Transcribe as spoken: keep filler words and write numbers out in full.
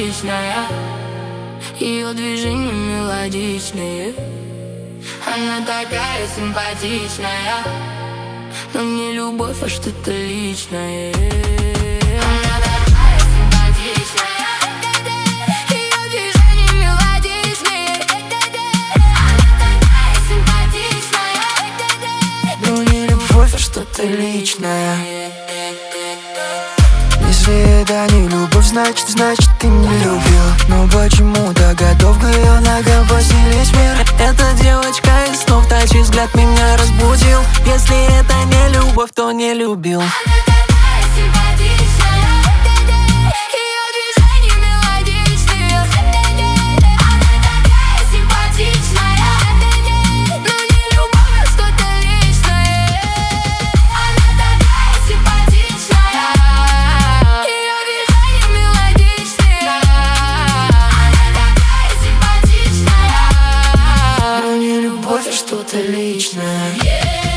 симпатичная, ее движения мелодичные. Она такая симпатичная, но не любовь, а что-то личное. Она такая симпатичная, ее движения мелодичные. Она такая симпатичная, но не любовь, а что-то личное. Если это не любовь, значит, значит ты не любил. Но почему-то готов к ее ногам поселить мир. Эта девочка из снов, тачий взгляд меня разбудил. Если это не любовь, то не любил. Она такая симпатичная, ее движения мелодичные. Она такая симпатичная, но не любовь, а что-то личное. Она такая симпатичная, ее движения мелодичные. Она такая симпатичная, Но не любовь, а что-то личное.